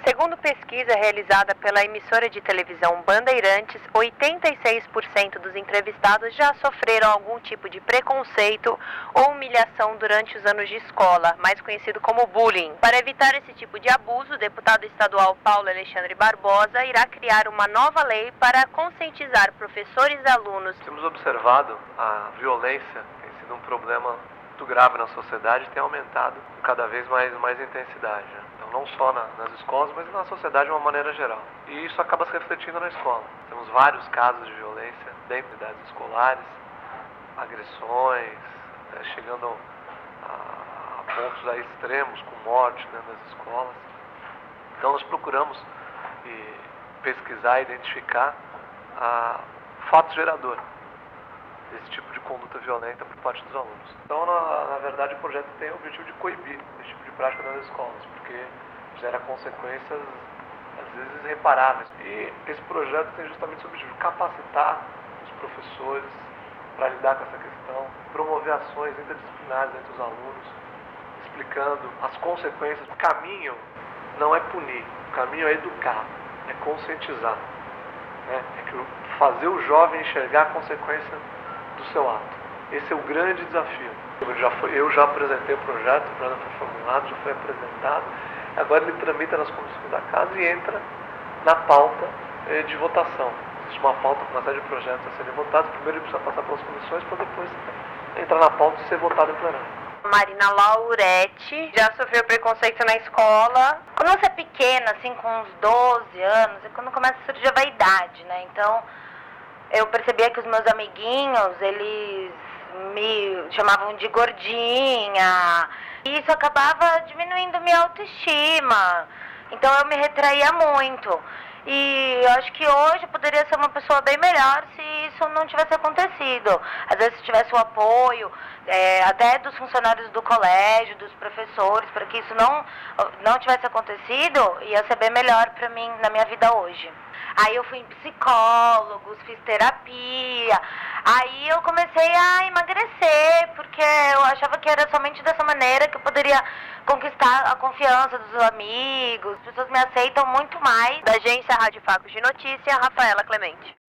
Segundo pesquisa realizada pela emissora de televisão Bandeirantes, 86% dos entrevistados já sofreram algum tipo de preconceito ou humilhação durante os anos de escola, mais conhecido como bullying. Para evitar esse tipo de abuso, o deputado estadual Paulo Alexandre Barbosa irá criar uma nova lei para conscientizar professores e alunos. Temos observado a violência tem sido um problema muito grave na sociedade e tem aumentado cada vez mais intensidade. Então, não só nas escolas, mas na sociedade de uma maneira geral. E isso acaba se refletindo na escola. Temos vários casos de violência dentro de unidades escolares, agressões, chegando a pontos aí extremos, com morte dentro das escolas. Então, nós procuramos pesquisar e identificar fatos geradores desse tipo de conduta violenta por parte dos alunos. Então, na verdade, o projeto tem o objetivo de coibir esse tipo de prática nas escolas, porque gera consequências, às vezes, irreparáveis. E esse projeto tem justamente o objetivo de capacitar os professores para lidar com essa questão, promover ações interdisciplinares entre os alunos, explicando as consequências. O caminho não é punir, o caminho é educar, é conscientizar, né? É fazer o jovem enxergar a consequência do seu ato. Esse é o grande desafio. Eu já apresentei o projeto foi formulado, já foi apresentado, agora ele tramita nas comissões da casa e entra na pauta de votação. Existe uma pauta com uma série de projetos a serem votados, primeiro ele precisa passar pelas comissões para depois entrar na pauta e ser votado em plenário. Marina Laurete já sofreu preconceito na escola. Quando você é pequena, assim, com uns 12 anos, é quando começa a surgir a vaidade, né? Então, eu percebia que os meus amiguinhos, eles me chamavam de gordinha. E isso acabava diminuindo minha autoestima. Então, eu me retraía muito. E eu acho que hoje eu poderia ser uma pessoa bem melhor se isso não tivesse acontecido. Às vezes, se tivesse o apoio, até dos funcionários do colégio, dos professores, para que isso não tivesse acontecido, ia ser bem melhor para mim na minha vida hoje. Aí eu fui em psicólogos, fiz terapia, aí eu comecei a emagrecer, porque eu achava que era somente dessa maneira que eu poderia conquistar a confiança dos amigos. As pessoas me aceitam muito mais. Da agência Rádio Facos de Notícia, Rafaela Clemente.